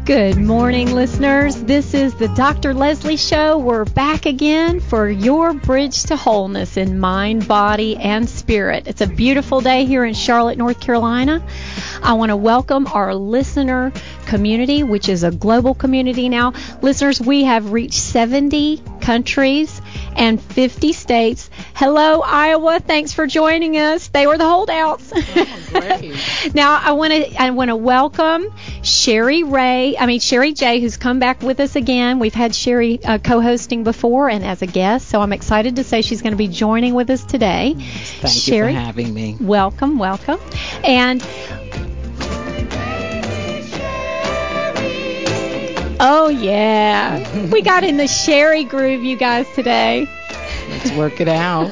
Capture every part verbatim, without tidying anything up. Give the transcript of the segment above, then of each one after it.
Good morning, listeners. This is the Doctor Leslie Show. We're back again for your bridge to wholeness in mind, body, and spirit. It's a beautiful day here in Charlotte, North Carolina. I want to welcome our listener community, which is a global community now. Listeners, we have reached seventy countries and fifty states. Hello, Iowa. Thanks for joining us. They were the holdouts. Oh, great. Now, I want to I want to welcome Sherry Ray. I mean, Sherry J, who's come back with us again. We've had Sherry uh, co-hosting before and as a guest, so I'm excited to say she's going to be joining with us today. Yes, thank Sherry, you for having me. Welcome, welcome. And oh, yeah. We got in the Sherry groove, you guys, today. Let's work it out.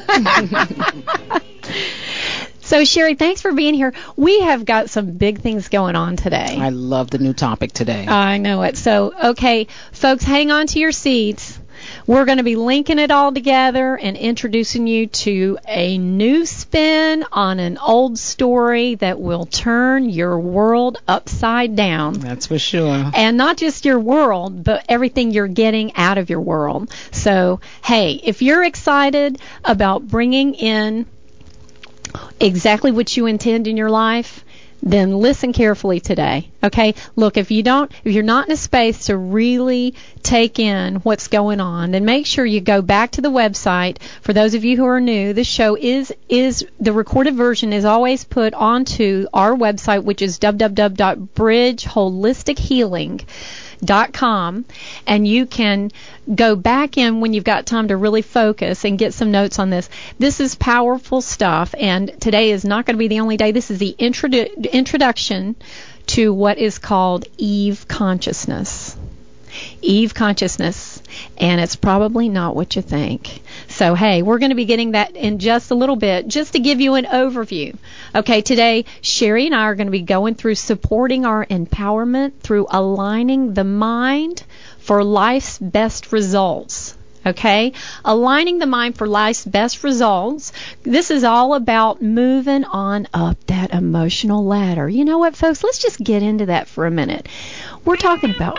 So, Sherry, thanks for being here. We have got some big things going on today. I love the new topic today. I know it. So, okay, folks, hang on to your seats. We're going to be linking it all together and introducing you to a new spin on an old story that will turn your world upside down. That's for sure. And not just your world, but everything you're getting out of your world. So, hey, if you're excited about bringing in exactly what you intend in your life, then listen carefully today. Okay? Look, if you don't, if you're not in a space to really take in what's going on, then make sure you go back to the website. For those of you who are new, this show is is the recorded version is always put onto our website, which is w w w dot bridge holistic healing dot com, and you can go back in when you've got time to really focus and get some notes on this. This is powerful stuff, and today is not going to be the only day. This is the introdu- introduction to what is called Eve consciousness. Eve consciousness, and it's probably not what you think. So, hey, we're going to be getting that in just a little bit, just to give you an overview. Okay, today, Sherry and I are going to be going through supporting our empowerment through aligning the mind for life's best results. Okay, aligning the mind for life's best results. This is all about moving on up that emotional ladder. You know what, folks? Let's just get into that for a minute. We're talking about...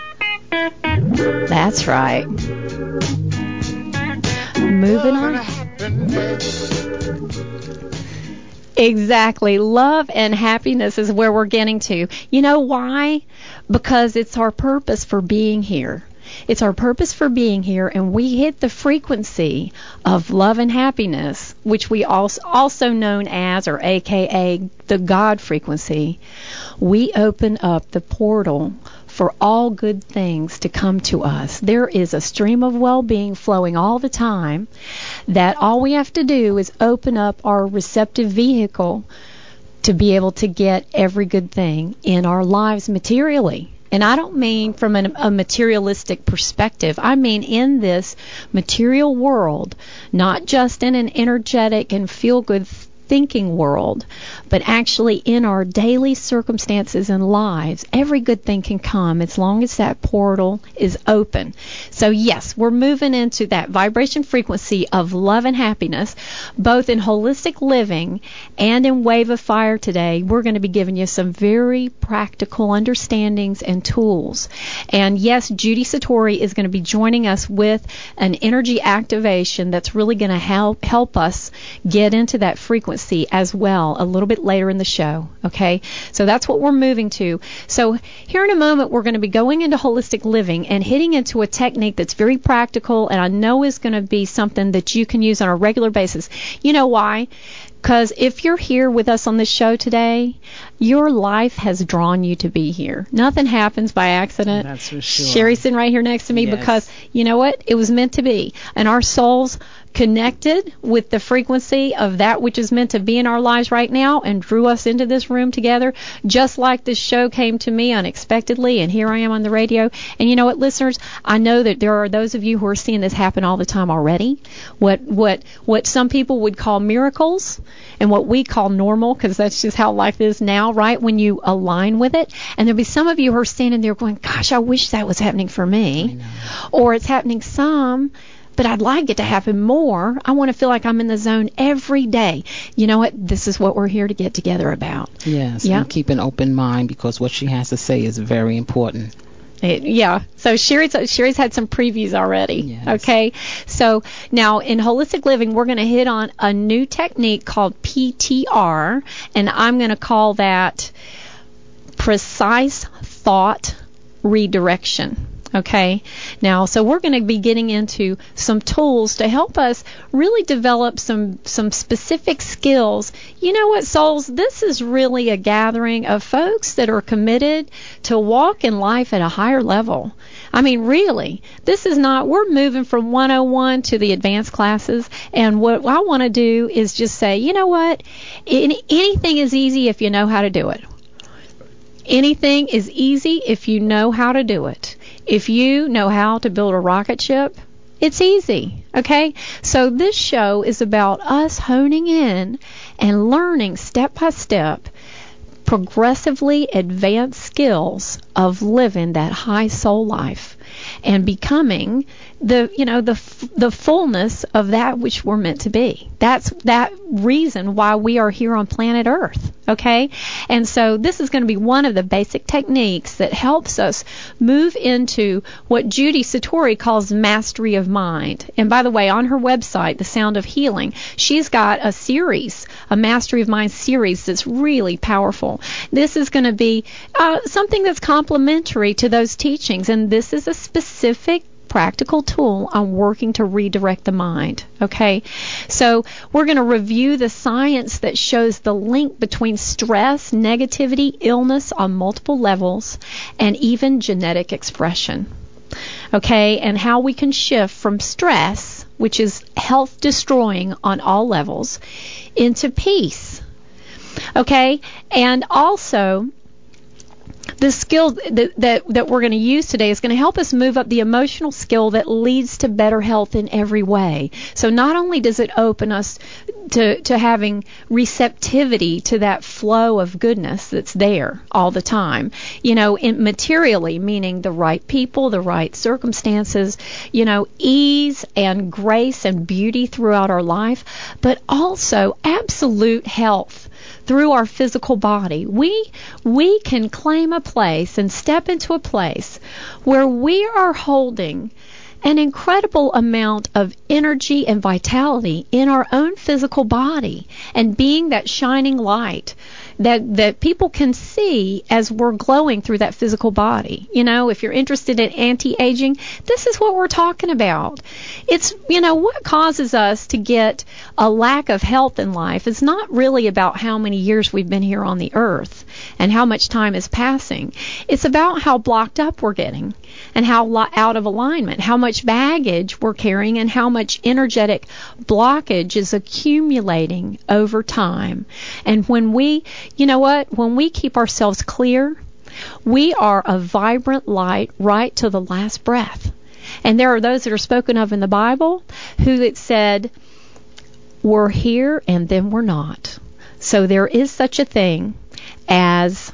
That's right. Moving on. Exactly. Love and happiness is where we're getting to. You know why? Because it's our purpose for being here. It's our purpose for being here, and we hit the frequency of love and happiness, which we also also known as, or A K A, the God frequency. We open up the portal for all good things to come to us. There is a stream of well-being flowing all the time that all we have to do is open up our receptive vehicle to be able to get every good thing in our lives materially. And I don't mean from an, a materialistic perspective. I mean in this material world, not just in an energetic and feel-good thinking world, but actually in our daily circumstances and lives, every good thing can come as long as that portal is open. So yes, we're moving into that vibration frequency of love and happiness, both in holistic living and in Wave of Fire today. We're going to be giving you some very practical understandings and tools. And yes, Judy Satori is going to be joining us with an energy activation that's really going to help help us get into that frequency as well a little bit later in the show. Okay, so that's what we're moving to. So here in a moment, we're going to be going into holistic living and hitting into a technique that's very practical, and I know is going to be something that you can use on a regular basis. You know why? Because if you're here with us on this show today, your life has drawn you to be here. Nothing happens by accident. That's for sure. Sherry's sitting right here next to me Yes. because, you know what? It was meant to be. And our souls connected with the frequency of that which is meant to be in our lives right now and drew us into this room together, just like this show came to me unexpectedly, and here I am on the radio. And you know what, listeners? I know that there are those of you who are seeing this happen all the time already. What what what some people would call miracles and what we call normal, because that's just how life is now, right? When you align with it. And there'll be some of you who are standing there going, gosh, I wish that was happening for me. Or it's happening some but I'd like it to happen more. I want to feel like I'm in the zone every day. You know what? This is what we're here to get together about. Yes, Yeah. and keep an open mind, because what she has to say is very important. It, yeah. So Sherry's, Sherry's had some previews already. Yes. Okay. So now in holistic living, we're going to hit on a new technique called P T R, and I'm going to call that precise thought redirection. Okay. Now, so we're going to be getting into some tools to help us really develop some some specific skills. You know what, souls? This is really a gathering of folks that are committed to walk in life at a higher level. I mean, really, this is not, we're moving from one oh one to the advanced classes, and what I want to do is just say, you know what, Any, anything is easy if you know how to do it. Anything is easy if you know how to do it. If you know how to build a rocket ship, it's easy, okay? So this show is about us honing in and learning step by step progressively advanced skills of living that high soul life and becoming the, you know, the the fullness of that which we're meant to be. That's that reason why we are here on planet Earth, okay? And so this is going to be one of the basic techniques that helps us move into what Judy Satori calls mastery of mind. And by the way, on her website, The Sound of Healing, she's got a series, a Mastery of Mind series that's really powerful. This is going to be uh, something that's complementary to those teachings, and this is a specific practical tool on working to redirect the mind. Okay, so we're going to review the science that shows the link between stress, negativity, illness on multiple levels, and even genetic expression. Okay, and how we can shift from stress, which is health destroying on all levels, into peace. Okay, and also the skill that, that, that we're going to use today is going to help us move up the emotional skill that leads to better health in every way. So not only does it open us to, to having receptivity to that flow of goodness that's there all the time, you know, in materially, meaning the right people, the right circumstances, you know, ease and grace and beauty throughout our life, but also absolute health through our physical body. We we can claim a place and step into a place where we are holding an incredible amount of energy and vitality in our own physical body and being that shining light that that people can see as we're glowing through that physical body. You know, if you're interested in anti-aging, this is what we're talking about. It's, you know, what causes us to get a lack of health in life is not really about how many years we've been here on the earth and how much time is passing. It's about how blocked up we're getting and how lo- out of alignment, how much baggage we're carrying, and how much energetic blockage is accumulating over time. And when we, you know what, when we keep ourselves clear, we are a vibrant light right to the last breath. And there are those that are spoken of in the Bible who it said, we're here and then we're not. So there is such a thing as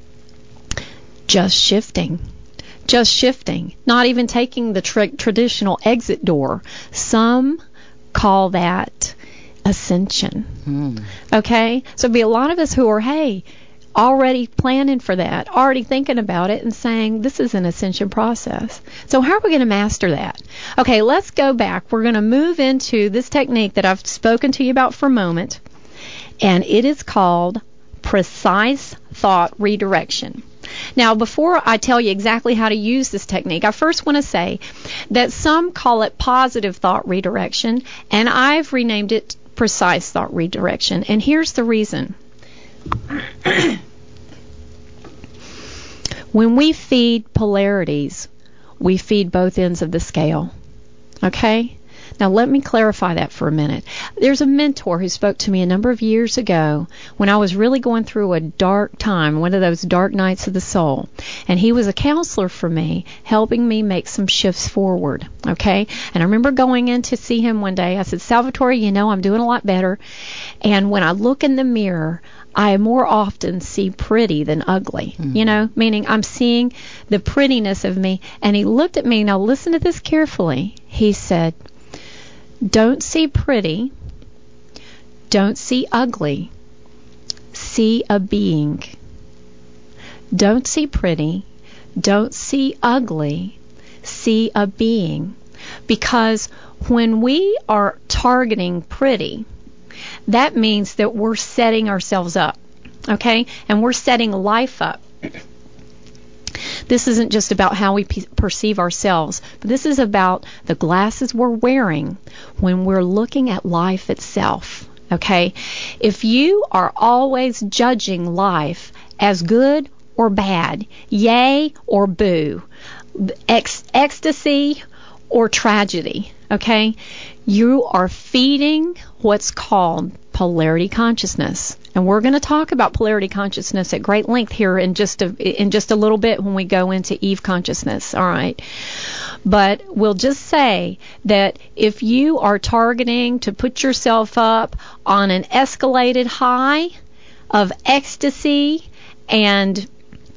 just shifting. Just shifting, not even taking the tra- traditional exit door. Some call that ascension. Mm. Okay? So there'll be a lot of us who are, hey, already planning for that, already thinking about it and saying, this is an ascension process. So how are we going to master that? Okay, let's go back. We're going to move into this technique that I've spoken to you about for a moment, and it is called precise thought redirection. Now, before I tell you exactly how to use this technique, I first want to say that some call it positive thought redirection, and I've renamed it precise thought redirection. And here's the reason. When we feed polarities, we feed both ends of the scale. Okay? Now, let me clarify that for a minute. There's a mentor who spoke to me a number of years ago when I was really going through a dark time, one of those dark nights of the soul. And he was a counselor for me, helping me make some shifts forward. Okay? And I remember going in to see him one day. I said, Salvatore, you know, I'm doing a lot better. And when I look in the mirror, I more often see pretty than ugly, mm-hmm. you know, meaning I'm seeing the prettiness of me. And he looked at me. Now, listen to this carefully. He said, Don't see pretty. Don't see ugly. See a being. Don't see pretty. Don't see ugly. See a being. Because when we are targeting pretty, that means that we're setting ourselves up, okay? And we're setting life up. This isn't just about how we pe- perceive ourselves, but this is about the glasses we're wearing when we're looking at life itself, okay? If you are always judging life as good or bad, yay or boo, ex- ecstasy or tragedy, okay, you are feeding what's called polarity consciousness. And we're going to talk about polarity consciousness at great length here in just a in just a little bit when we go into Eve consciousness, all right? But we'll just say that if you are targeting to put yourself up on an escalated high of ecstasy and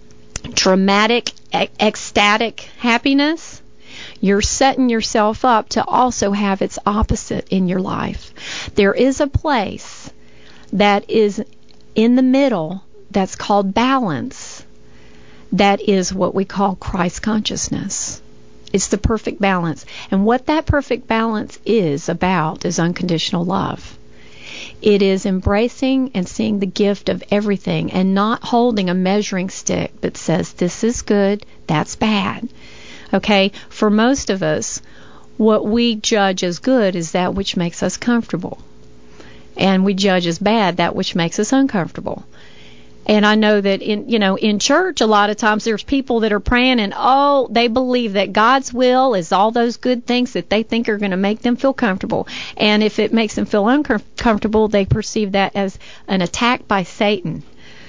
dramatic, ec- ecstatic happiness, you're setting yourself up to also have its opposite in your life. There is a place that is in the middle that's called balance. That is what we call Christ consciousness. It's the perfect balance. And what that perfect balance is about is unconditional love. It is embracing and seeing the gift of everything and not holding a measuring stick that says this is good, that's bad. Okay? For most of us, what we judge as good is that which makes us comfortable. And we judge as bad that which makes us uncomfortable. And I know that in you know in church a lot of times there's people that are praying and oh they believe that God's will is all those good things that they think are going to make them feel comfortable. And if it makes them feel uncomfortable, they perceive that as an attack by Satan.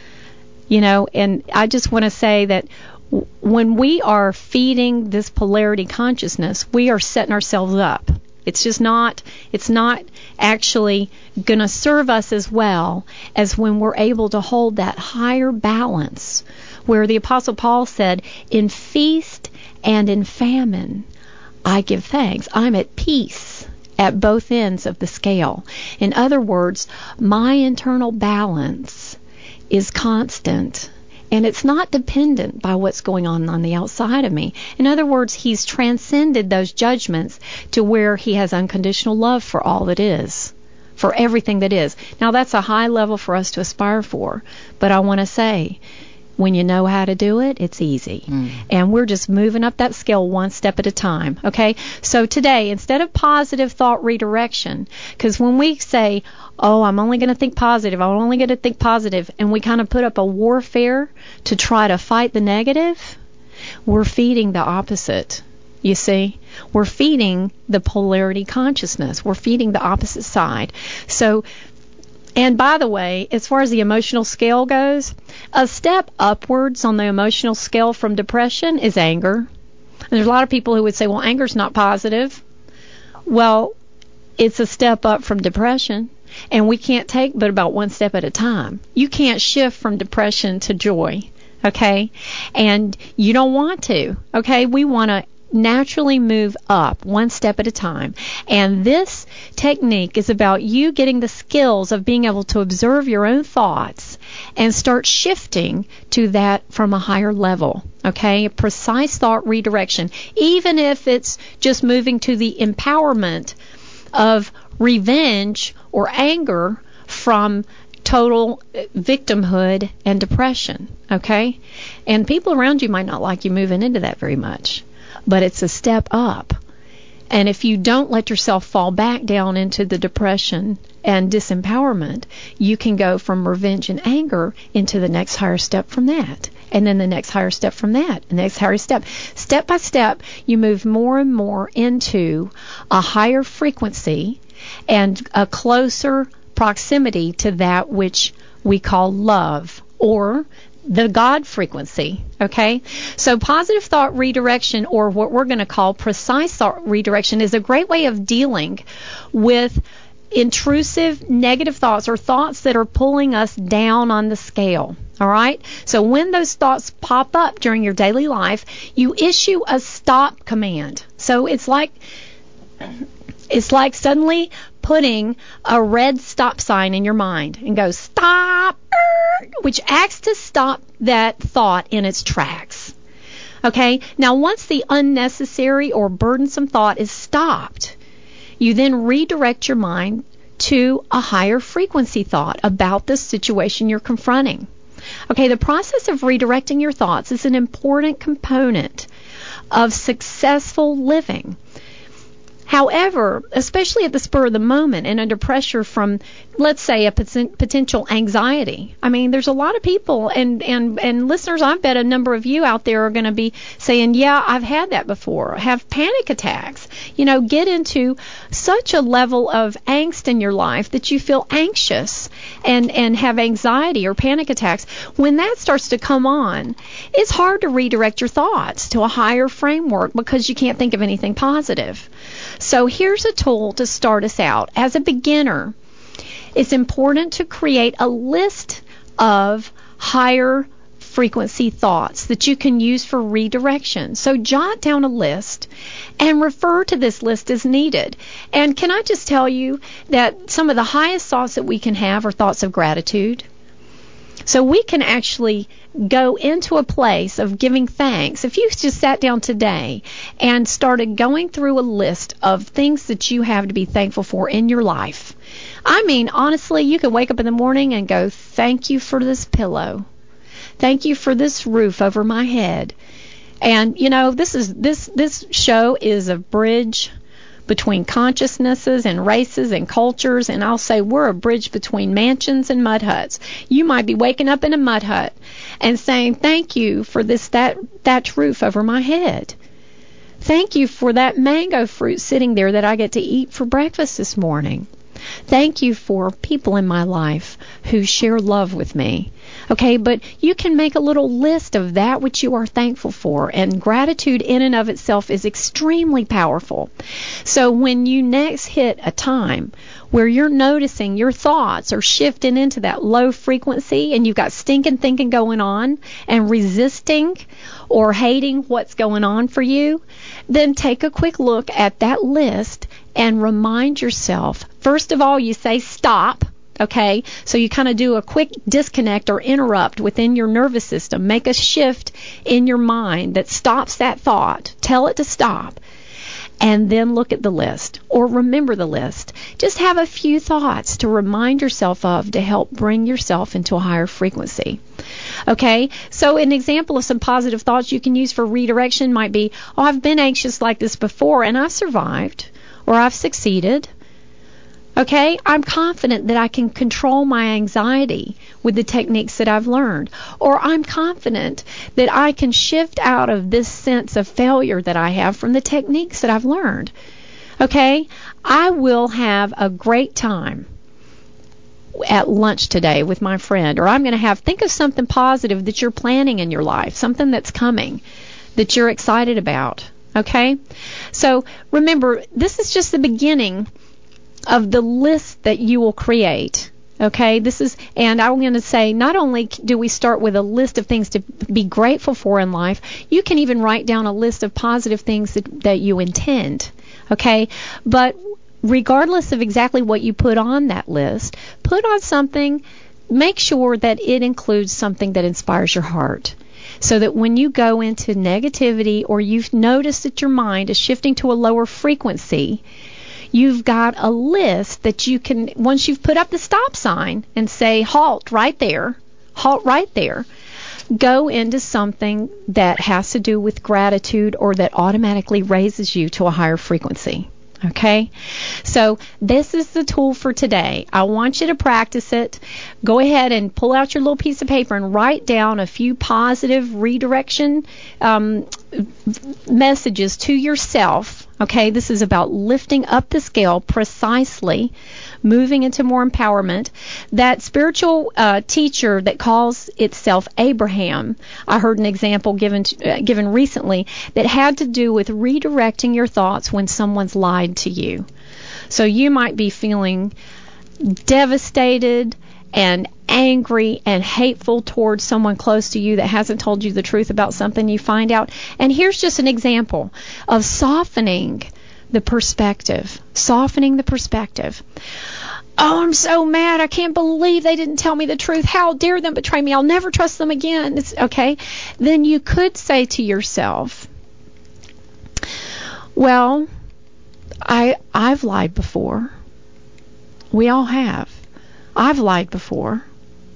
You know, and I just want to say that when we are feeding this polarity consciousness, we are setting ourselves up. It's just not, it's not actually going to serve us as well as when we're able to hold that higher balance where the Apostle Paul said, in feast and in famine, I give thanks. I'm at peace at both ends of the scale. In other words, my internal balance is constant. And it's not dependent by what's going on on the outside of me. In other words, he's transcended those judgments to where he has unconditional love for all that is, for everything that is. Now, that's a high level for us to aspire for. But I want to say, when you know how to do it, it's easy. Mm. And we're just moving up that scale one step at a time. Okay? So today, instead of positive thought redirection, because when we say, oh, I'm only going to think positive, I'm only going to think positive, and we kind of put up a warfare to try to fight the negative, we're feeding the opposite. You see? We're feeding the polarity consciousness. We're feeding the opposite side. So, and by the way, as far as the emotional scale goes, a step upwards on the emotional scale from depression is anger. And there's a lot of people who would say, well, anger's not positive. Well, it's a step up from depression. And we can't take but about one step at a time. You can't shift from depression to joy, okay? And you don't want to, okay? We want to naturally move up one step at a time. And this technique is about you getting the skills of being able to observe your own thoughts and start shifting to that from a higher level, okay? A precise thought redirection, even if it's just moving to the empowerment of revenge or anger from total victimhood and depression, okay? And people around you might not like you moving into that very much, but it's a step up. And if you don't let yourself fall back down into the depression and disempowerment, you can go from revenge and anger into the next higher step from that. And then the next higher step from that, the next higher step. Step by step, you move more and more into a higher frequency and a closer proximity to that which we call love, or the God frequency, okay? So positive thought redirection, or what we're going to call precise thought redirection, is a great way of dealing with intrusive negative thoughts or thoughts that are pulling us down on the scale. All right? So when those thoughts pop up during your daily life, you issue a stop command. So it's like It's like suddenly putting a red stop sign in your mind and go, stop, which acts to stop that thought in its tracks. Okay? Now, once the unnecessary or burdensome thought is stopped, you then redirect your mind to a higher frequency thought about the situation you're confronting. Okay, the process of redirecting your thoughts is an important component of successful living. However, especially at the spur of the moment and under pressure from, let's say, a pot- potential anxiety. I mean, there's a lot of people, and, and, and listeners, I bet a number of you out there are going to be saying, yeah, I've had that before. Have panic attacks. You know, get into such a level of angst in your life that you feel anxious and, and have anxiety or panic attacks. When that starts to come on, it's hard to redirect your thoughts to a higher framework because you can't think of anything positive. So here's a tool to start us out. As a beginner, it's important to create a list of higher frequency thoughts that you can use for redirection. So jot down a list and refer to this list as needed. And can I just tell you that some of the highest thoughts that we can have are thoughts of gratitude. So we can actually go into a place of giving thanks. If you just sat down today and started going through a list of things that you have to be thankful for in your life, I mean, honestly, you could wake up in the morning and go, thank you for this pillow. Thank you for this roof over my head. And, you know, this is this this show is a bridge between consciousnesses and races and cultures, and I'll say we're a bridge between mansions and mud huts. You might be waking up in a mud hut and saying, thank you for this that thatch roof over my head. Thank you for that mango fruit sitting there that I get to eat for breakfast this morning. Thank you for people in my life who share love with me. Okay, but you can make a little list of that which you are thankful for, and gratitude in and of itself is extremely powerful. So when you next hit a time where you're noticing your thoughts are shifting into that low frequency and you've got stinking thinking going on and resisting or hating what's going on for you, then take a quick look at that list and remind yourself. First of all, you say stop. Okay, so you kind of do a quick disconnect or interrupt within your nervous system. Make a shift in your mind that stops that thought. Tell it to stop. And then look at the list or remember the list. Just have a few thoughts to remind yourself of to help bring yourself into a higher frequency. Okay, so an example of some positive thoughts you can use for redirection might be, oh, I've been anxious like this before and I've survived, or I've succeeded. Okay, I'm confident that I can control my anxiety with the techniques that I've learned. Or I'm confident that I can shift out of this sense of failure that I have from the techniques that I've learned. Okay, I will have a great time at lunch today with my friend. Or I'm going to have, think of something positive that you're planning in your life, something that's coming that you're excited about. Okay, so remember, this is just the beginning of the list that you will create. Okay, this is, and I'm going to say, not only do we start with a list of things to be grateful for in life, you can even write down a list of positive things that, that you intend. Okay, but regardless of exactly what you put on that list, put on something, make sure that it includes something that inspires your heart. So that when you go into negativity or you've noticed that your mind is shifting to a lower frequency, you've got a list that you can, once you've put up the stop sign and say, halt right there, halt right there, go into something that has to do with gratitude or that automatically raises you to a higher frequency. Okay, so this is the tool for today. I want you to practice it. Go ahead and pull out your little piece of paper and write down a few positive redirection um, messages to yourself. Okay, this is about lifting up the scale precisely, moving into more empowerment. That spiritual uh, teacher that calls itself Abraham, I heard an example given to, uh, given recently that had to do with redirecting your thoughts when someone's lied to you. So you might be feeling devastated and angry and hateful towards someone close to you that hasn't told you the truth about something you find out. And here's just an example of softening the perspective, softening the perspective. Oh, I'm so mad. I can't believe they didn't tell me the truth. How dare them betray me? I'll never trust them again. It's, okay. Then you could say to yourself, well, I, I've lied before. We all have. I've lied before.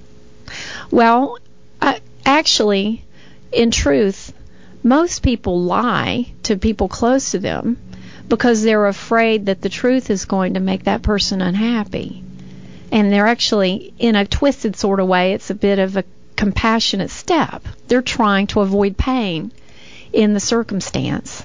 Well, I, actually, in truth, most people lie to people close to them because they're afraid that the truth is going to make that person unhappy. And they're actually, in a twisted sort of way, it's a bit of a compassionate step. They're trying to avoid pain in the circumstance.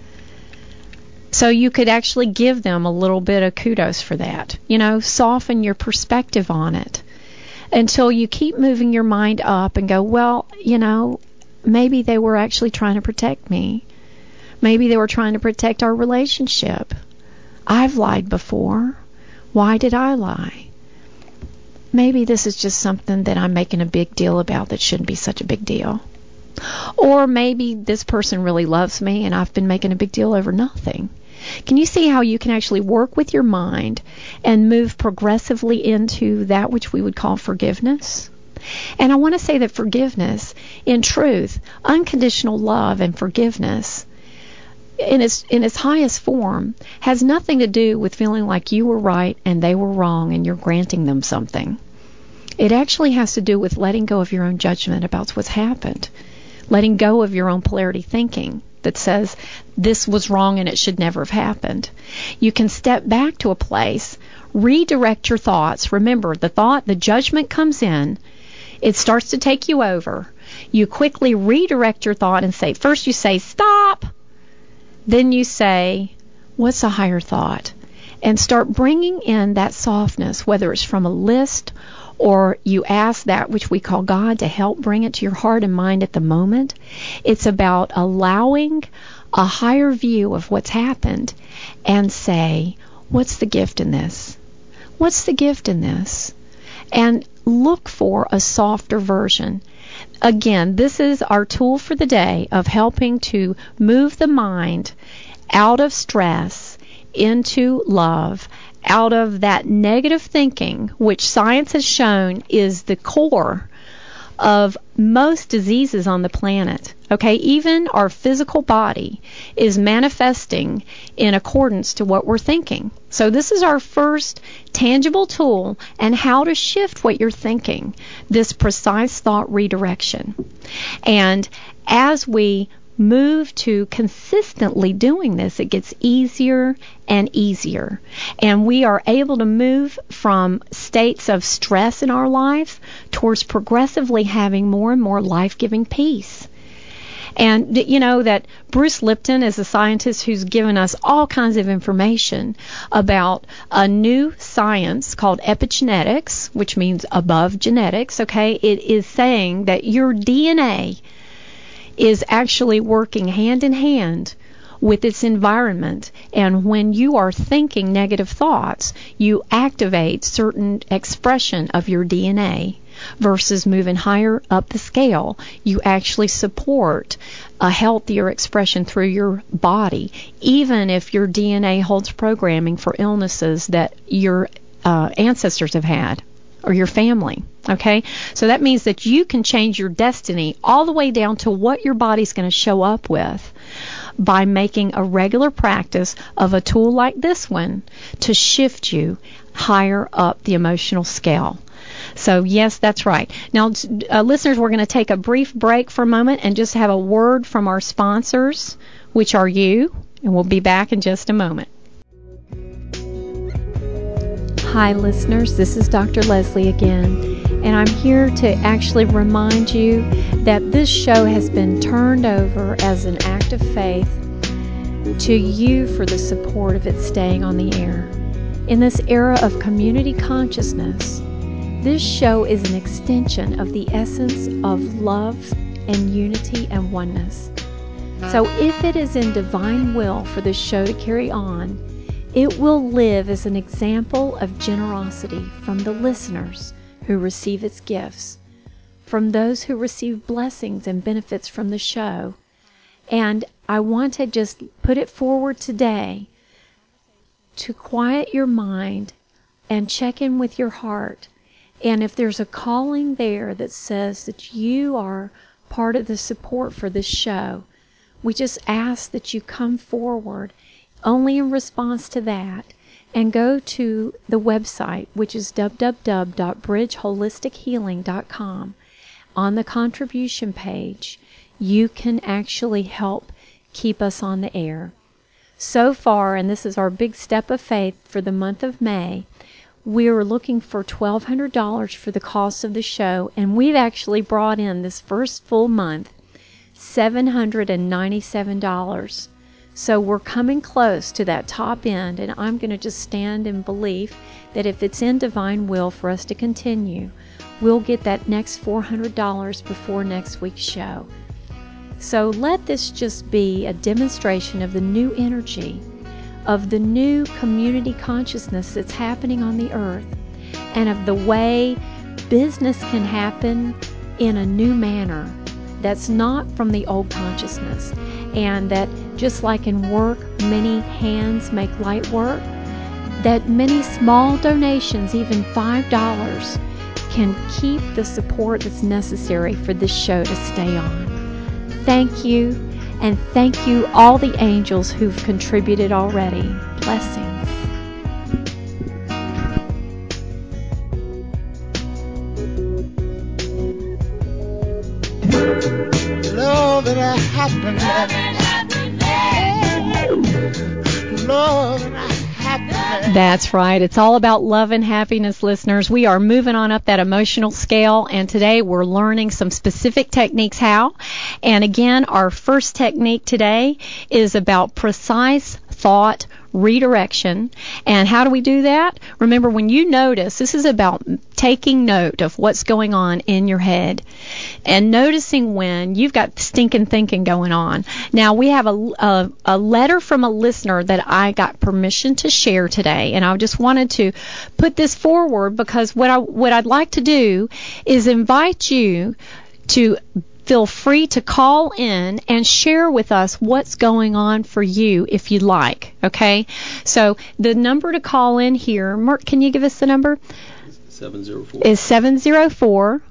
So you could actually give them a little bit of kudos for that. You know, soften your perspective on it until you keep moving your mind up and go, well, you know, maybe they were actually trying to protect me. Maybe they were trying to protect our relationship. I've lied before. Why did I lie? Maybe this is just something that I'm making a big deal about that shouldn't be such a big deal. Or maybe this person really loves me and I've been making a big deal over nothing. Can you see how you can actually work with your mind and move progressively into that which we would call forgiveness? And I want to say that forgiveness, in truth, unconditional love and forgiveness, in its in its highest form, has nothing to do with feeling like you were right and they were wrong and you're granting them something. It actually has to do with letting go of your own judgment about what's happened, letting go of your own polarity thinking that says this was wrong and it should never have happened. You can step back to a place, redirect your thoughts. Remember, the thought, the judgment comes in, it starts to take you over. You quickly redirect your thought and say, first you say, stop. Then you say, what's a higher thought? And start bringing in that softness, whether it's from a list or you ask that which we call God to help bring it to your heart and mind at the moment. It's about allowing a higher view of what's happened and say, what's the gift in this? What's the gift in this? And look for a softer version. Again, this is our tool for the day of helping to move the mind out of stress into love, out of that negative thinking, which science has shown is the core of most diseases on the planet. Okay, even our physical body is manifesting in accordance to what we're thinking. So this is our first tangible tool and how to shift what you're thinking, this precise thought redirection. And as we move to consistently doing this, it gets easier and easier. And we are able to move from states of stress in our life towards progressively having more and more life-giving peace. And you know that Bruce Lipton is a scientist who's given us all kinds of information about a new science called epigenetics, which means above genetics. Okay, it is saying that your D N A is actually working hand in hand with its environment, and when you are thinking negative thoughts, you activate certain expression of your D N A. Versus moving higher up the scale, you actually support a healthier expression through your body, even if your D N A holds programming for illnesses that your uh, ancestors have had or your family. Okay, so that means that you can change your destiny all the way down to what your body's going to show up with by making a regular practice of a tool like this one to shift you higher up the emotional scale. So, yes, that's right. Now, uh, listeners, we're going to take a brief break for a moment and just have a word from our sponsors, which are you, and we'll be back in just a moment. Hi, listeners. This is Doctor Leslie again, and I'm here to actually remind you that this show has been turned over as an act of faith to you for the support of it staying on the air. In this era of community consciousness, this show is an extension of the essence of love and unity and oneness. So if it is in divine will for this show to carry on, it will live as an example of generosity from the listeners who receive its gifts, from those who receive blessings and benefits from the show. And I want to just put it forward today to quiet your mind and check in with your heart. And if there's a calling there that says that you are part of the support for this show, we just ask that you come forward only in response to that and go to the website, which is w w w dot bridge holistic healing dot com. On the contribution page, you can actually help keep us on the air. So far, and this is our big step of faith for the month of May, we were looking for twelve hundred dollars for the cost of the show, and we've actually brought in this first full month seven hundred ninety-seven dollars. So we're coming close to that top end, and I'm going to just stand in belief that if it's in divine will for us to continue, we'll get that next four hundred dollars before next week's show. So let this just be a demonstration of the new energy, of the new community consciousness that's happening on the earth, and of the way business can happen in a new manner that's not from the old consciousness, and that just like in work, many hands make light work, that many small donations, even five dollars, can keep the support that's necessary for this show to stay on. Thank you. And thank you all the angels who've contributed already. Blessings. Love and a happiness. Love and a happiness. That's right. It's all about love and happiness, listeners. We are moving on up that emotional scale, and today we're learning some specific techniques how. And again, our first technique today is about precise thought redirection. And how do we do that? Remember, when you notice, this is about taking note of what's going on in your head and noticing when you've got stinking thinking going on. Now, we have a, a, a letter from a listener that I got permission to share today, and I just wanted to put this forward because what I what I'd like to do is invite you to feel free to call in and share with us what's going on for you if you'd like, okay? So the number to call in here, Mark, can you give us the number? seven zero four Is seven zero four,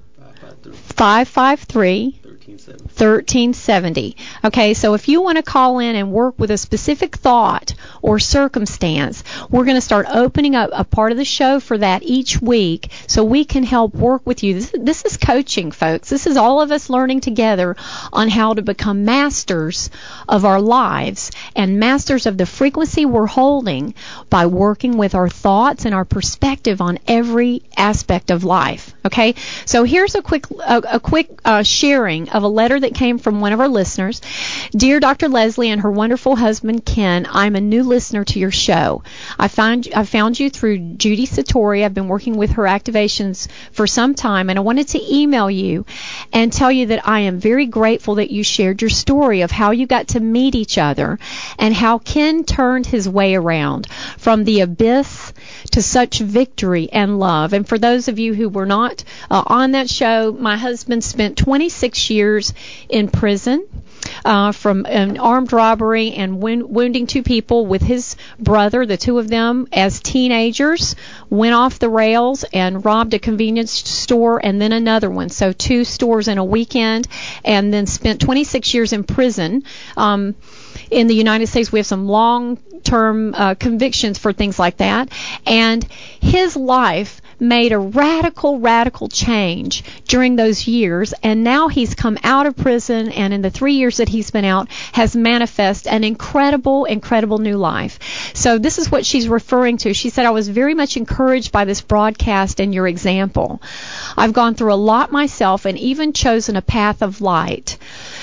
five five three, thirteen seventy. Okay, so if you want to call in and work with a specific thought or circumstance, we're going to start opening up a part of the show for that each week so we can help work with you. This, this is coaching, folks. This is all of us learning together on how to become masters of our lives and masters of the frequency we're holding by working with our thoughts and our perspective on every aspect of life. Okay, so here's a quick a, a quick uh, sharing of a letter that came from one of our listeners. Dear Doctor Leslie and her wonderful husband Ken, I'm a new listener to your show. I found I found you through Judy Satori. I've been working with her activations for some time, and I wanted to email you and tell you that I am very grateful that you shared your story of how you got to meet each other and how Ken turned his way around from the abyss to such victory and love. And for those of you who were not uh, on that show, my husband spent twenty-six years in prison uh, from an armed robbery and wound- wounding two people with his brother. The two of them, as teenagers, went off the rails and robbed a convenience store and then another one. So two stores in a weekend, and then spent twenty-six years in prison. Um, in the United States, we have some long-term uh, convictions for things like that. And his life made a radical, radical change during those years. And now he's come out of prison, and in the three years that he's been out, has manifested an incredible, incredible new life. So this is what she's referring to. She said, I was very much encouraged by this broadcast and your example. I've gone through a lot myself and even chosen a path of light.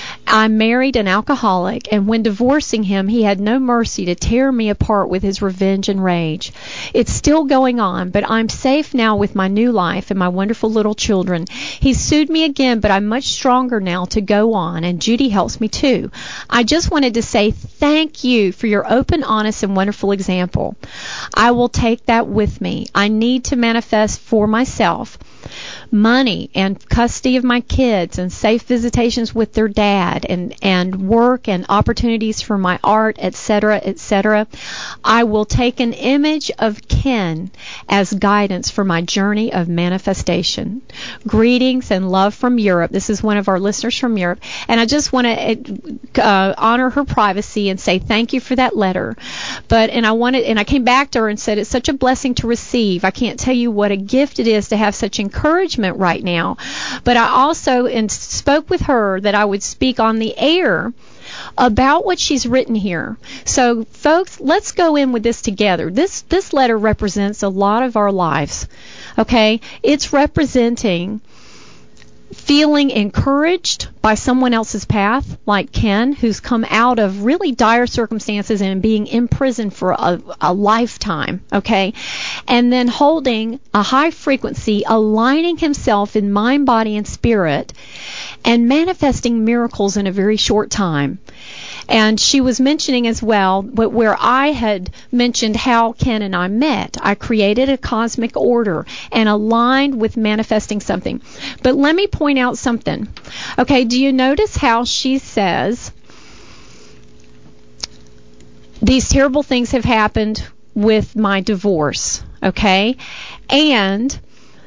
I married an alcoholic, and when divorcing him, he had no mercy to tear me apart with his revenge and rage. It's still going on, but I'm safe now with my new life and my wonderful little children. He sued me again, but I'm much stronger now to go on, and Judy helps me too. I just wanted to say thank you for your open, honest, and wonderful example. I will take that with me. I need to manifest for myself money and custody of my kids and safe visitations with their dad and, and work and opportunities for my art, et cetera, et cetera. I will take an image of Ken as guidance for my journey of manifestation. Greetings and love from Europe. This is one of our listeners from Europe. And I just want to uh, honor her privacy and say thank you for that letter. But, and I wanted, and I came back to her and said, it's such a blessing to receive. I can't tell you what a gift it is to have such encouragement right now. But I also and spoke with her that I would speak on the air about what she's written here. So folks, let's go in with this together. This this letter represents a lot of our lives. Okay? It's representing feeling encouraged by someone else's path, like Ken, who's come out of really dire circumstances and being imprisoned for a, a lifetime, okay? And then holding a high frequency, aligning himself in mind, body, and spirit, and manifesting miracles in a very short time. And she was mentioning as well, but where I had mentioned how Ken and I met. I created a cosmic order and aligned with manifesting something. But let me point out something. Okay, do you notice how she says, these terrible things have happened with my divorce, okay? And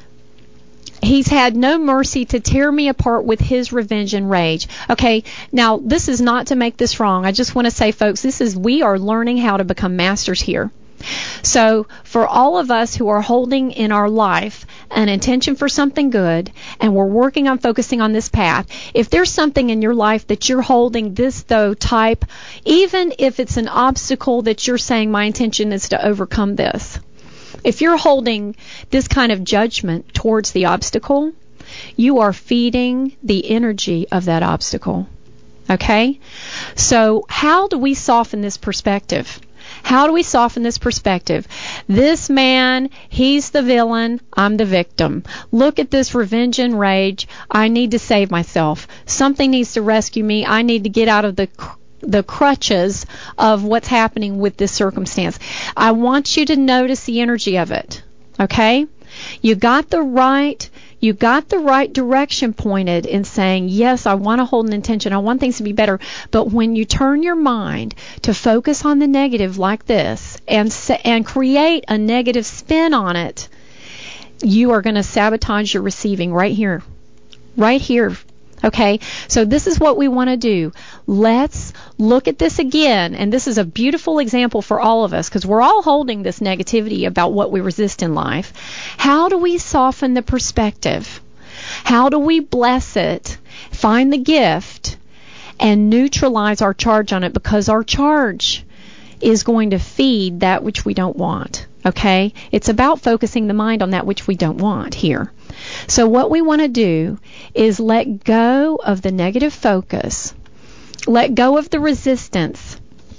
he's had no mercy to tear me apart with his revenge and rage. Okay, now this is not to make this wrong. I just want to say, folks, this is, we are learning how to become masters here. So for all of us who are holding in our life an intention for something good, and we're working on focusing on this path, if there's something in your life that you're holding this though type, even if it's an obstacle that you're saying my intention is to overcome this, if you're holding this kind of judgment towards the obstacle, you are feeding the energy of that obstacle. Okay? So how do we soften this perspective? How do we soften this perspective? This man, he's the villain, I'm the victim. Look at this revenge and rage. I need to save myself. Something needs to rescue me. I need to get out of the the crutches of what's happening with this circumstance. I want you to notice the energy of it. Okay? You got the right you got the right direction pointed in saying, yes, I want to hold an intention. I want things to be better. But when you turn your mind to focus on the negative like this and and create a negative spin on it, you are going to sabotage your receiving right here. Right here. Okay, so this is what we want to do. Let's look at this again, and this is a beautiful example for all of us because we're all holding this negativity about what we resist in life. How do we soften the perspective? How do we bless it, find the gift, and neutralize our charge on it, because our charge is going to feed that which we don't want. Okay? It's about focusing the mind on that which we don't want here. So what we want to do is let go of the negative focus, let go of the resistance,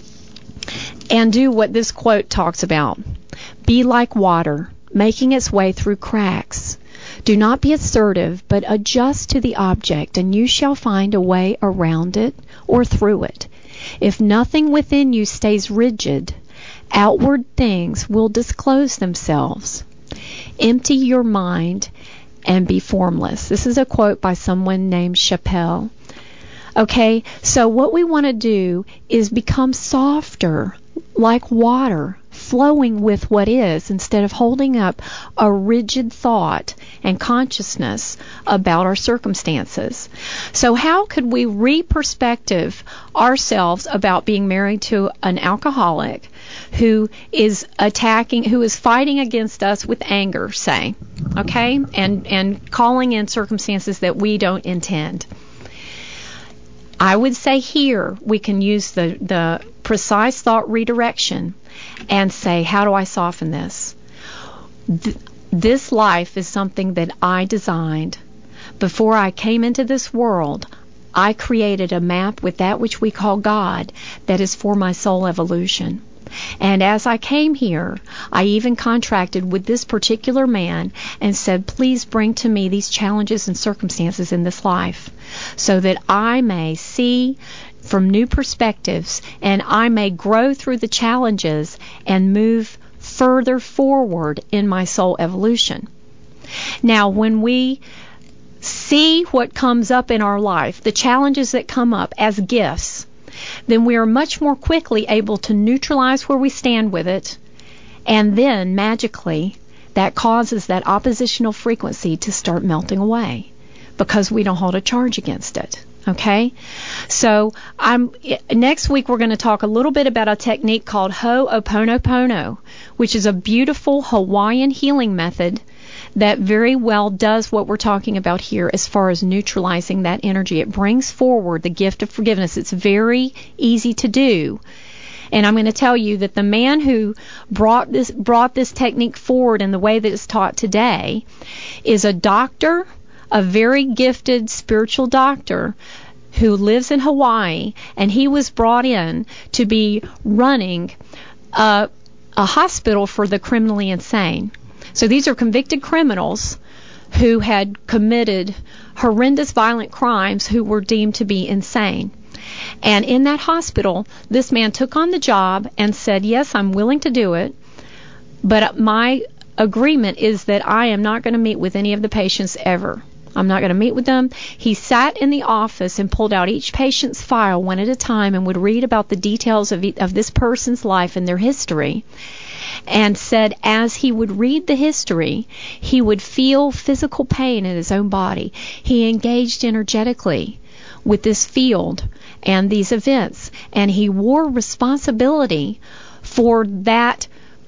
and do what this quote talks about. Be like water, making its way through cracks. Do not be assertive, but adjust to the object, and you shall find a way around it or through it. If nothing within you stays rigid, outward things will disclose themselves. Empty your mind and be formless. This is a quote by someone named Chappelle. Okay, so what we want to do is become softer, like water, flowing with what is, instead of holding up a rigid thought and consciousness about our circumstances. So how could we re-perspective ourselves about being married to an alcoholic who is attacking, who is fighting against us with anger, say, okay, and, and calling in circumstances that we don't intend? I would say here we can use the, the precise thought redirection and say, how do I soften this? Th- this life is something that I designed. Before I came into this world, I created a map with that which we call God that is for my soul evolution. And as I came here, I even contracted with this particular man and said, please bring to me these challenges and circumstances in this life so that I may see from new perspectives and I may grow through the challenges and move further forward in my soul evolution. Now, when we see what comes up in our life, the challenges that come up as gifts, then we are much more quickly able to neutralize where we stand with it, and then magically that causes that oppositional frequency to start melting away because we don't hold a charge against it. Okay? So I'm next week we're going to talk a little bit about a technique called Ho'oponopono, which is a beautiful Hawaiian healing method that very well does what we're talking about here as far as neutralizing that energy. It brings forward the gift of forgiveness. It's very easy to do. And I'm going to tell you that the man who brought this brought this technique forward in the way that it's taught today is a doctor, a very gifted spiritual doctor who lives in Hawaii, and he was brought in to be running a, a hospital for the criminally insane. So these are convicted criminals who had committed horrendous violent crimes who were deemed to be insane. And in that hospital, this man took on the job and said, yes, I'm willing to do it, but my agreement is that I am not going to meet with any of the patients ever. I'm not going to meet with them. He sat in the office and pulled out each patient's file one at a time and would read about the details of, of this person's life and their history, and said as he would read the history, he would feel physical pain in his own body. He engaged energetically with this field and these events, and he wore responsibility for that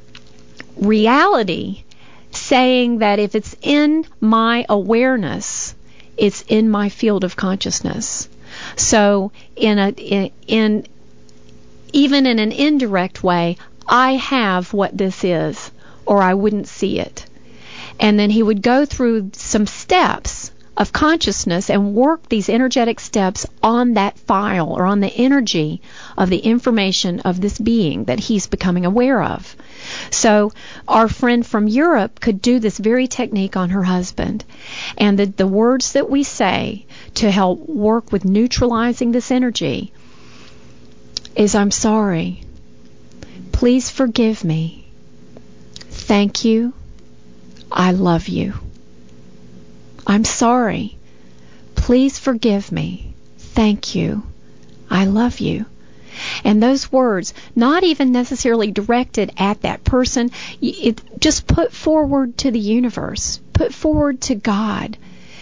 reality, saying that if it's in my awareness, it's in my field of consciousness. So in a in, in even in an indirect way, I have what this is, or I wouldn't see it. And then he would go through some steps of consciousness and work these energetic steps on that file or on the energy of the information of this being that he's becoming aware of. So our friend from Europe could do this very technique on her husband. And the, the words that we say to help work with neutralizing this energy is, I'm sorry. Please forgive me. Thank you. I love you. I'm sorry. Please forgive me. Thank you. I love you. And those words, not even necessarily directed at that person, it just put forward to the universe, put forward to God.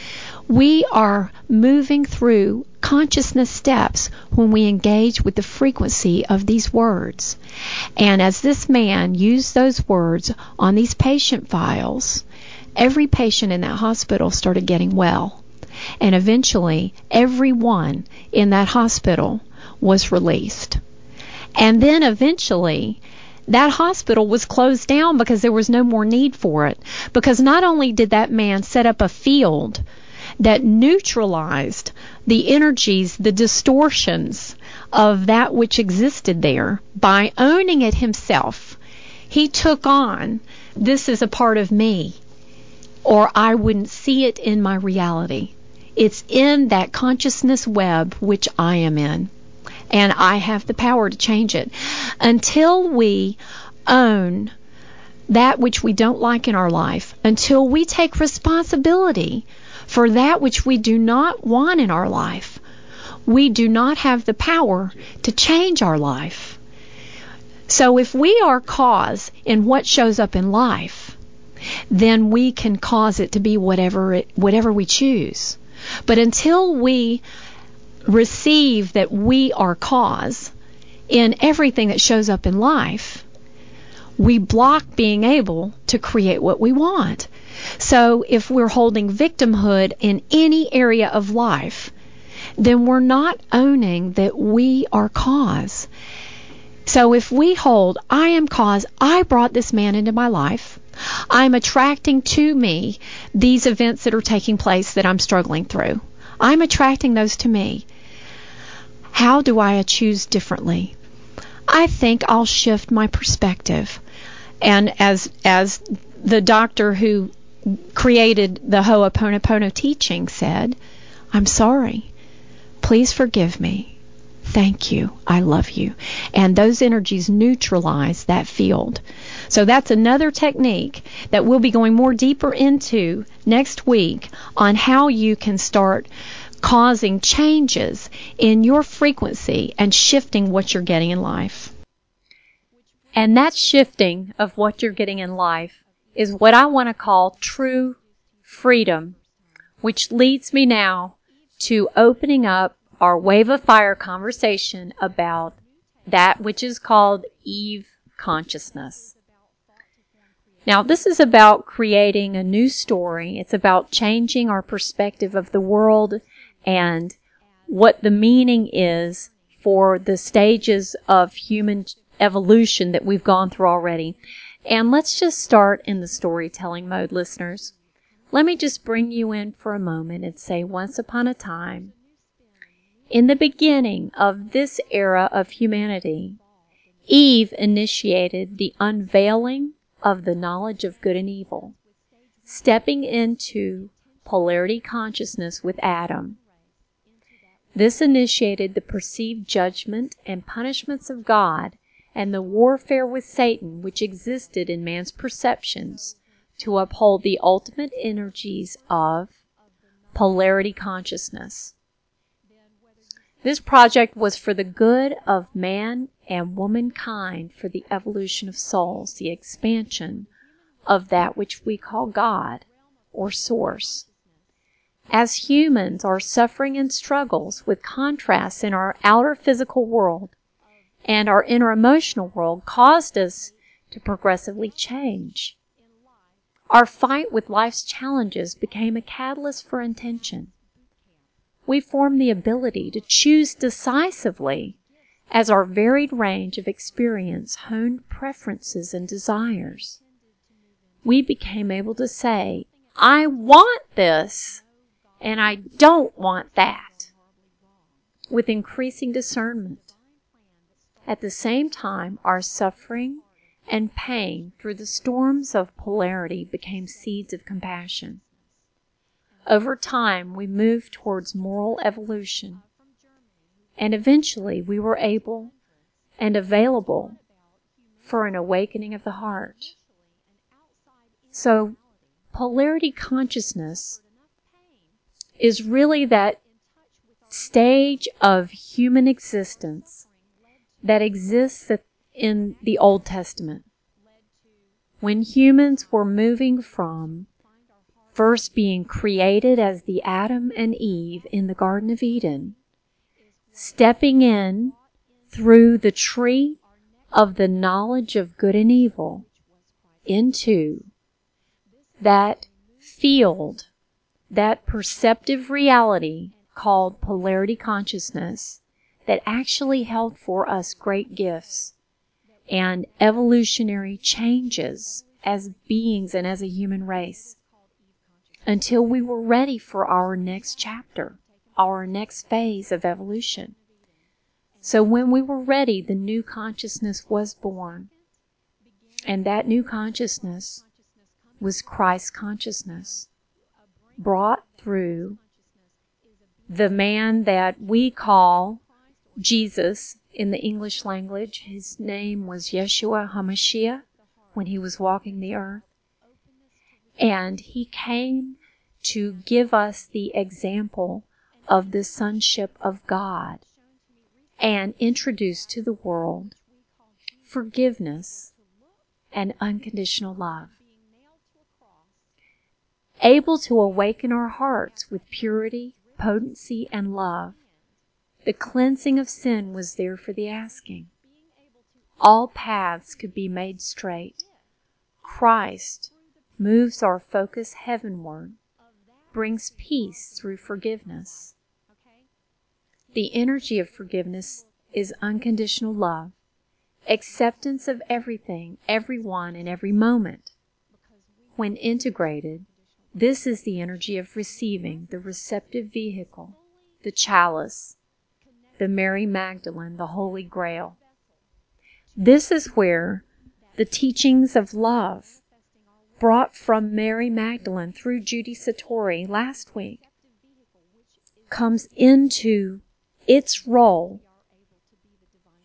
We are moving through consciousness steps when we engage with the frequency of these words. And as this man used those words on these patient files, every patient in that hospital started getting well. And eventually, everyone in that hospital was released. And then eventually, that hospital was closed down because there was no more need for it. Because not only did that man set up a field that neutralized the energies, the distortions of that which existed there by owning it himself, he took on, this is a part of me, or I wouldn't see it in my reality. It's in that consciousness web which I am in. And I have the power to change it. Until we own that which we don't like in our life, until we take responsibility for that which we do not want in our life, we do not have the power to change our life. So if we are cause in what shows up in life, then we can cause it to be whatever it, whatever we choose. But until we receive that we are cause in everything that shows up in life, we block being able to create what we want. So if we're holding victimhood in any area of life, then we're not owning that we are cause. So if we hold, I am cause, I brought this man into my life, I'm attracting to me these events that are taking place that I'm struggling through. I'm attracting those to me. How do I choose differently? I think I'll shift my perspective. And as as the doctor who created the Ho'oponopono teaching said, I'm sorry. Please forgive me. thank you, I love you. And those energies neutralize that field. So that's another technique that we'll be going more deeper into next week on how you can start causing changes in your frequency and shifting what you're getting in life. And that shifting of what you're getting in life is what I want to call true freedom, which leads me now to opening up our Wave of Fire conversation about that which is called Eve consciousness. Now, this is about creating a new story. It's about changing our perspective of the world and what the meaning is for the stages of human evolution that we've gone through already. And let's just start in the storytelling mode, listeners. Let me just bring you in for a moment and say, once upon a time, in the beginning of this era of humanity, Eve initiated the unveiling of the knowledge of good and evil, stepping into polarity consciousness with Adam. This initiated the perceived judgment and punishments of God and the warfare with Satan which existed in man's perceptions to uphold the ultimate energies of polarity consciousness. This project was for the good of man and womankind, for the evolution of souls, the expansion of that which we call God or Source. As humans, our suffering and struggles with contrasts in our outer physical world and our inner emotional world caused us to progressively change. Our fight with life's challenges became a catalyst for intention. We formed the ability to choose decisively as our varied range of experience honed preferences and desires. We became able to say, I want this, and I don't want that, with increasing discernment. At the same time, our suffering and pain through the storms of polarity became seeds of compassion. Over time, we moved towards moral evolution, and eventually we were able and available for an awakening of the heart. So, polarity consciousness is really that stage of human existence that exists in the Old Testament, when humans were moving from first being created as the Adam and Eve in the Garden of Eden, stepping in through the tree of the knowledge of good and evil into that field, that perceptive reality called polarity consciousness that actually held for us great gifts and evolutionary changes as beings and as a human race, until we were ready for our next chapter, our next phase of evolution. So when we were ready, the new consciousness was born. And that new consciousness was Christ consciousness, brought through the man that we call Jesus in the English language. His name was Yeshua HaMashiach when he was walking the earth. And he came to give us the example of the sonship of God and introduce to the world forgiveness and unconditional love. Able to awaken our hearts with purity, potency, and love, the cleansing of sin was there for the asking. All paths could be made straight. Christ moves our focus heavenward, brings peace through forgiveness. The energy of forgiveness is unconditional love, acceptance of everything, everyone, and every moment. When integrated, this is the energy of receiving, the receptive vehicle, the chalice, the Mary Magdalene, the Holy Grail. This is where the teachings of love brought from Mary Magdalene through Judy Satori last week comes into its role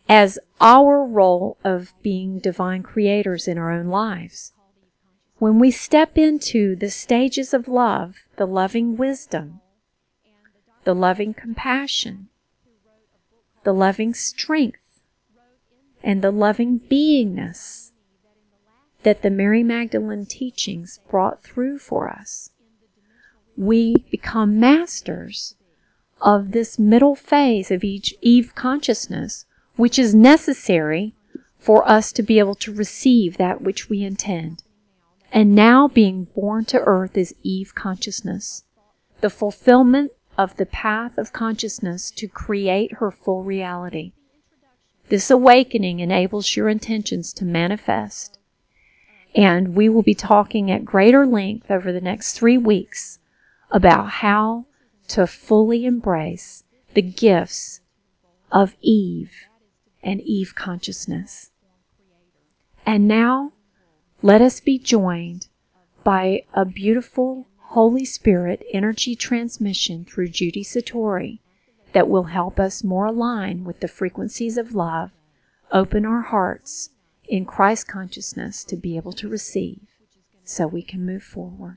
as our role of being divine creators in our own lives. When we step into the stages of love, the loving wisdom, the loving compassion, the loving strength, and the loving beingness that the Mary Magdalene teachings brought through for us, we become masters of this middle phase of each Eve consciousness, which is necessary for us to be able to receive that which we intend. And now being born to earth is Eve consciousness, the fulfillment of the path of consciousness to create her full reality. This awakening enables your intentions to manifest, and we will be talking at greater length over the next three weeks about how to fully embrace the gifts of Eve and Eve consciousness. And now, let us be joined by a beautiful Holy Spirit energy transmission through Judy Satori that will help us more align with the frequencies of love, open our hearts in Christ consciousness to be able to receive, so we can move forward.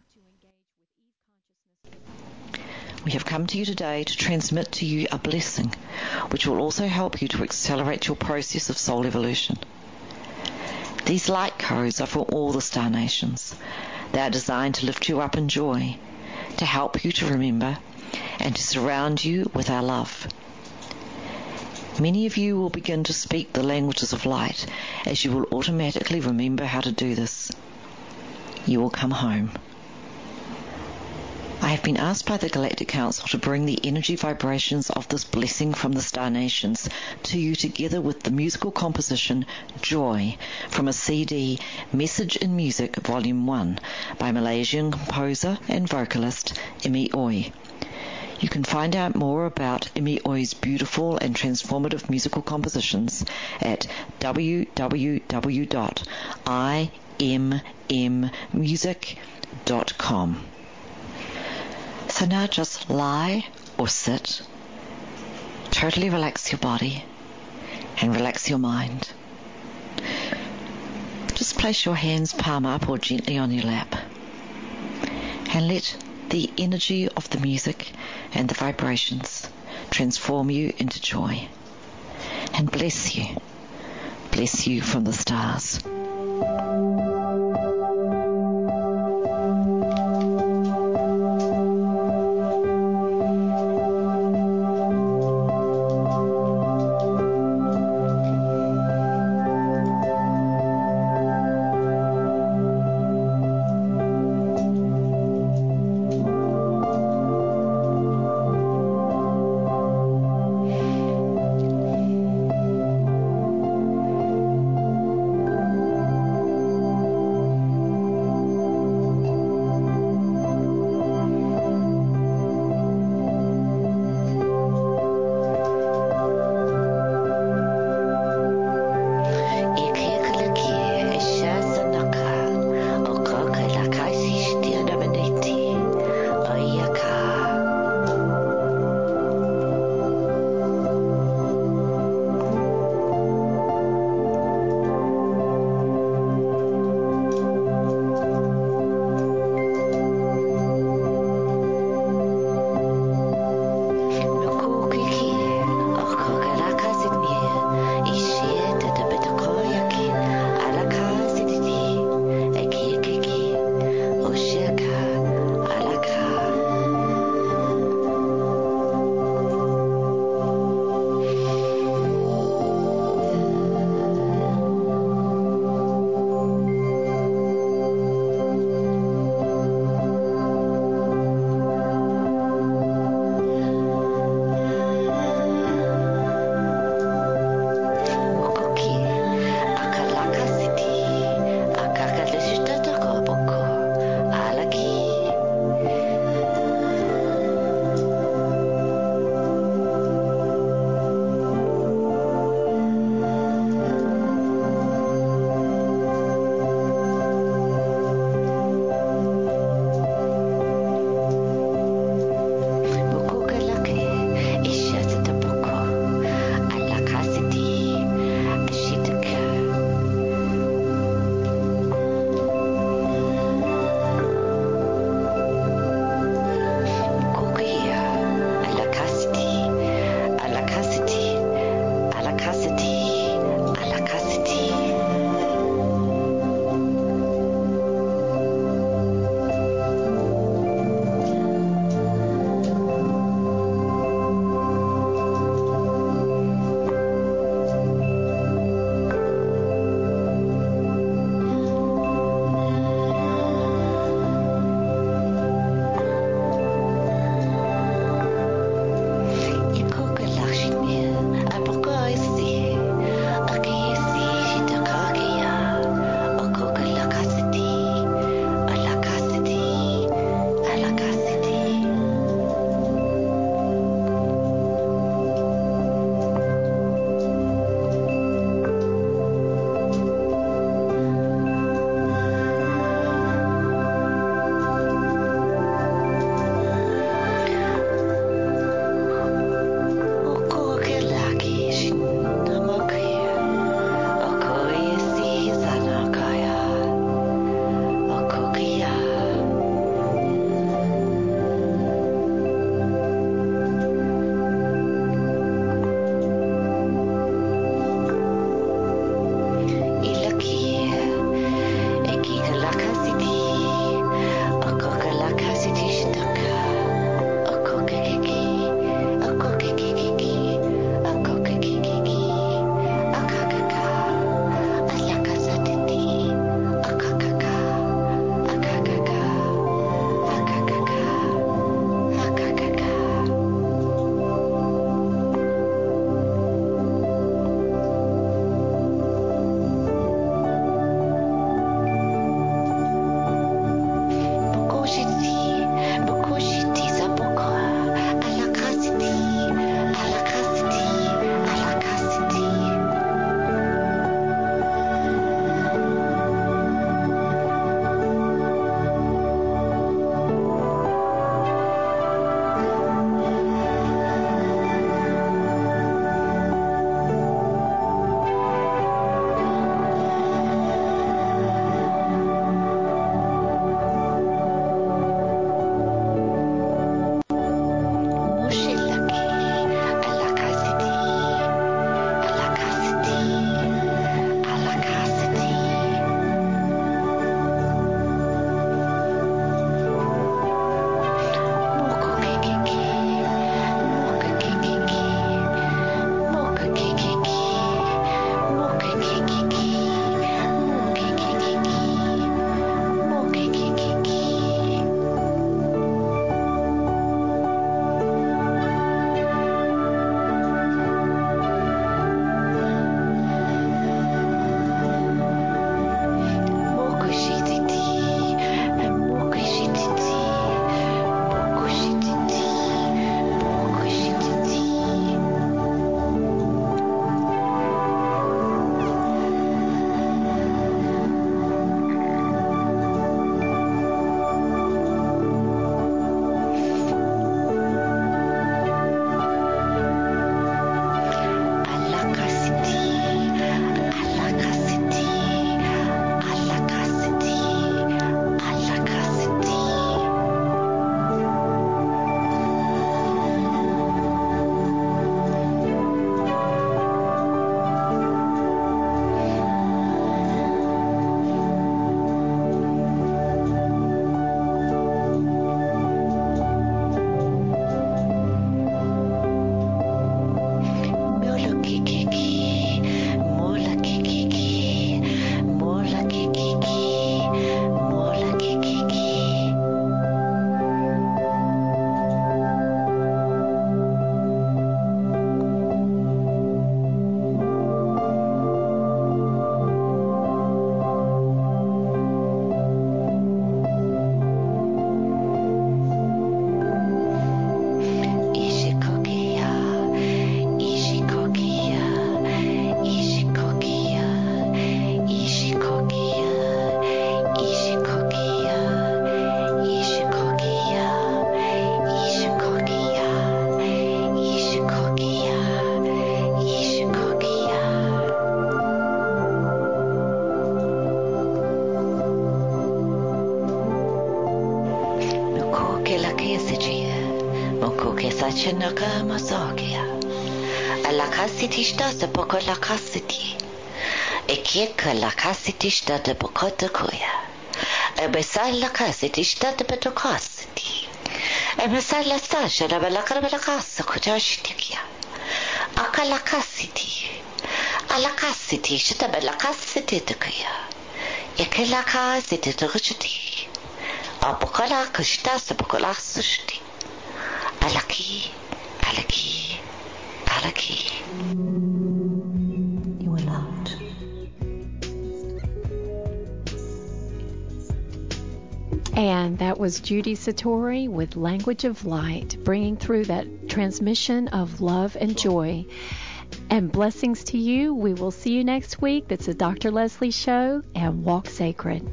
We have come to you today to transmit to you a blessing, which will also help you to accelerate your process of soul evolution. These light codes are for all the star nations. They are designed to lift you up in joy, to help you to remember, and to surround you with our love. Many of you will begin to speak the languages of light, as you will automatically remember how to do this. You will come home. I have been asked by the Galactic Council to bring the energy vibrations of this blessing from the Star Nations to you together with the musical composition Joy from a C D, Message in Music Volume one by Malaysian composer and vocalist Imi Oi. You can find out more about Imi Oi's beautiful and transformative musical compositions at w w w dot i m m music dot com. So now just lie or sit, totally relax your body and relax your mind. Just place your hands palm up or gently on your lap and let the energy of the music and the vibrations transform you into joy and bless you, bless you from the stars. Achinaka Mazakia. Alakasitishta de Bokolakasiti. Ekeka Lakasitishta de Bokotakoya. A Besala Casitishta de Betokasiti. A Mesala Sasha de Balakarabakasa Kutashtikia. Akalakasiti. Alakasiti Shitabelakasiti Takaya. Ekelakasiti Turuchiti. Apokola Kushtas Apokola Sushti. Alaki, Alaki, Alaki. You are loved. And that was Judy Satori with Language of Light, bringing through that transmission of love and joy. And blessings to you. We will see you next week. That's the Doctor Leslie Show, and Walk Sacred.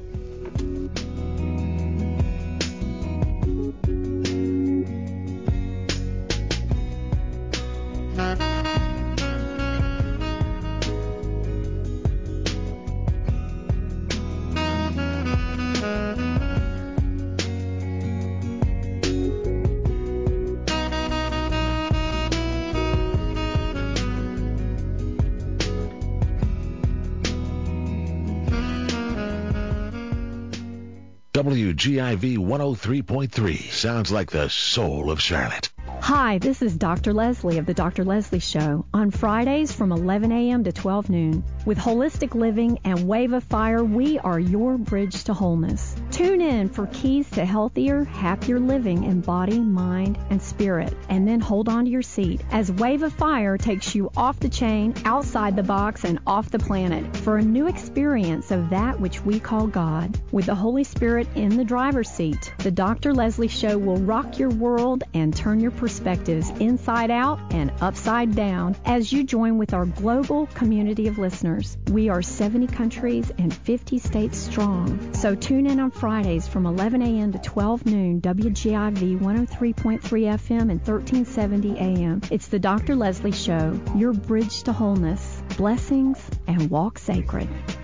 W G I V one oh three point three sounds like the soul of Charlotte. Hi, this is Doctor Leslie of The Doctor Leslie Show on Fridays from eleven a.m. to twelve noon. With Holistic Living and Wave of Fire, we are your bridge to wholeness. Tune in for keys to healthier, happier living in body, mind, and spirit. And then hold on to your seat as Wave of Fire takes you off the chain, outside the box, and off the planet for a new experience of that which we call God. With the Holy Spirit in the driver's seat, The Doctor Leslie Show will rock your world and turn your perspectives inside out and upside down as you join with our global community of listeners. We are seventy countries and fifty states strong. So tune in on Fridays from eleven a.m. to twelve noon, W G I V one oh three point three F M and thirteen seventy A M. It's the Doctor Leslie Show, your bridge to wholeness. Blessings and walk sacred.